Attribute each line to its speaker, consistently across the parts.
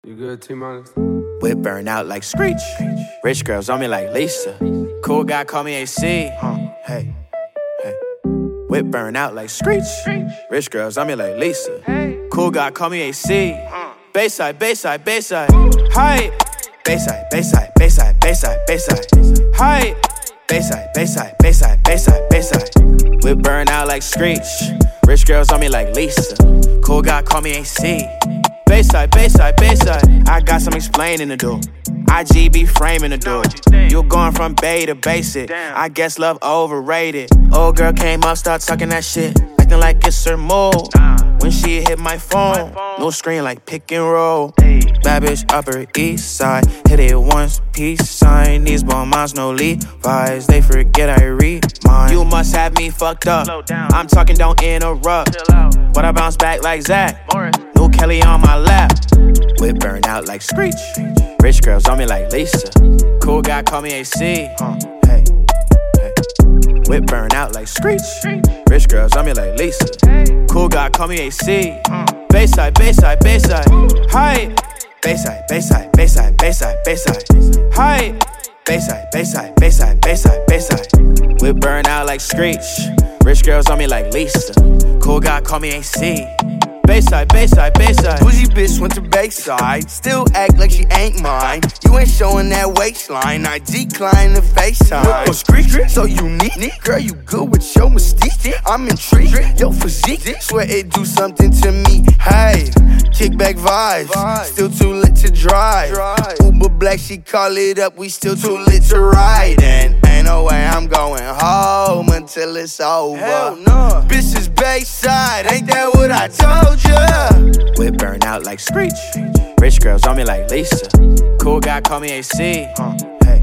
Speaker 1: You good, T-Minus?
Speaker 2: Whip burn out like Screech. Rich girls on me like Lisa. Cool guy call me AC. Hey, hey. Whip burn out like Screech. Rich girls on me like Lisa. Cool guy call me AC. Bayside, Bayside, Bayside. Hi. Bayside, Bayside, Bayside, Bayside, Bayside. Hi. Bayside, Bayside, Bayside, Bayside, Bayside. Whip burn out like Screech. Rich girls on me like Lisa. Cool guy call me AC. Bayside, Bayside, Bayside. I got some explaining to do. IGB framing to do. You going from Bay to basic. I guess love overrated. Old girl came up, start talking that shit, acting like it's her move. When she hit my phone, no screen like pick and roll. Bad bitch Upper East Side, hit it once, peace sign. These bum moms, no Levi's, they forget I read mine. You must have me fucked up. I'm talking, don't interrupt. But I bounce back like Zach. New Kelly on my lap. Whip burn out like Screech. Rich girls on me like Lisa. Cool guy call me AC. Hey, hey. Whip burn out like Screech. Rich girls on me like Lisa. Cool guy call me AC. Bayside, Bayside, Bayside. Hi. Bayside, Bayside, Bayside, Bayside, Bayside. Hi. Bayside, Bayside, Bayside, Bayside, Bayside. Whip burn out like Screech. Rich girls on me like Lisa. Cool guy call me AC. Bayside, Bayside, Bayside.
Speaker 3: Bougie bitch went to Bayside, still act like she ain't mine. You ain't showing that waistline, I decline the FaceTime. Screech, so unique, girl, you good with your mystique. I'm intrigued, your physique, swear it do something to me. Hey, kickback vibes, still too lit to drive. Uber Black, she call it up, we still too lit to ride. And ain't no way I'm going home until it's over. Hell no. Bitch is Bayside, ain't that what I told ya?
Speaker 2: Whip burn out like Screech. Rich girls on me like Lisa. Cool guy call me AC. Hey, hey.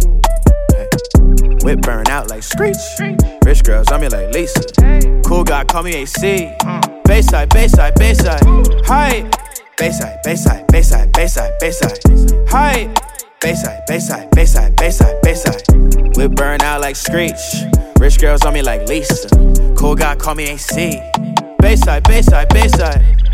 Speaker 2: Whip burn out like Screech. Rich girls on me like Lisa. Cool guy call me AC. Bayside, Bayside, Bayside. Hi. Bayside, Bayside, Bayside, Bayside, Bayside. Hi. Bayside, Bayside, Bayside, Bayside, Bayside. Whip burn out like Screech. Rich girls on me like Lisa. Cool guy call me AC. Bayside, Bayside, Bayside.